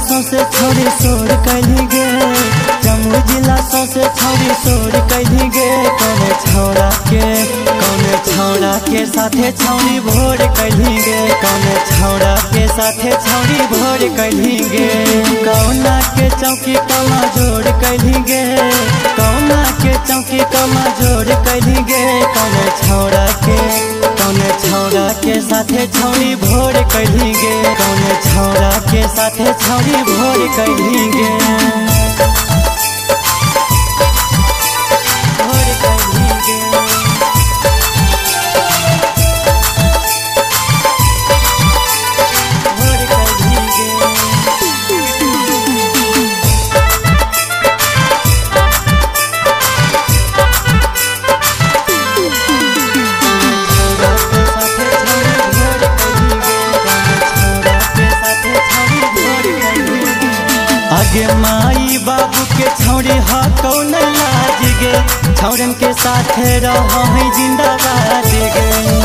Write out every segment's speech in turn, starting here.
सौसे छौरी सोर कैली गे, जम्मू जिला सौसे छौरी सोर कैली गे। कौने छौड़ा के साथे छौरी भोर कैली गे, कौने छौड़ा के साथे छौरी भोर कैली गे। कौना के चौकी कमा जोड़ कैली गे, कौना के चौकी कमा जोड़ कैली गे। कौने छौड़ा के साथे छौरी भोर कैली गे, कौने छौड़ा के साथे छौरी भोर कैली गे। आगे माई बाबू के छौड़ी हा कौन लाज गे, छौरन के साथ रह जिंदाबाद गे।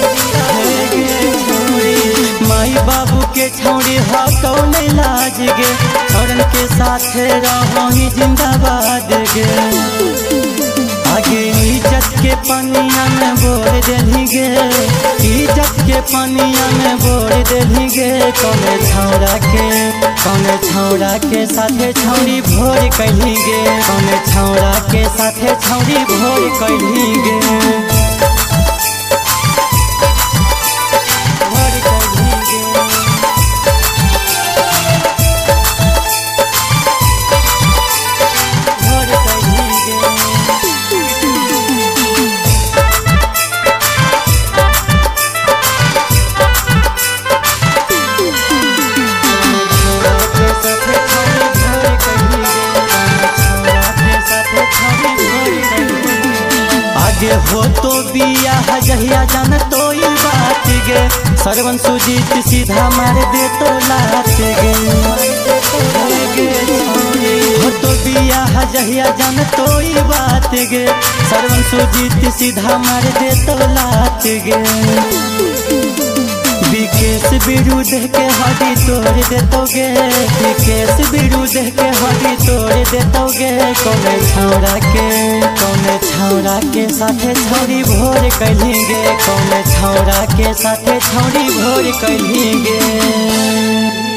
माई बाबू के छौड़ी हा कौन लाज गे, छौरन के साथ रह जिंदाबाद गे। आगे इज्जत के पनिया में बोर देली गे, इज्जत के पनिया में बोर देली गे। कौने छौड़ा के साथे छौरी भोर कैली गे, कौने छौड़ा के साथे छौरी भोर कैली गे। आगे हो तो बिया जहिया जान तो ई बात गे, सरवन सुजीत सीधा मार दे तो लात गे। हो तो बिया जहिया जान तो ई बात गे, सरवन सुजीत सीधा मार दे तो लात गे। विकेश विरुद्ध के हड्डी तोड़ देतोगे, विकेश विरुद्ध के हड्डी तोड़ देतोगे। कौने छौड़ा के साथे छौरी भोर कैली गे, कौने छौड़ा के साथे छौरी भोर कैली गे।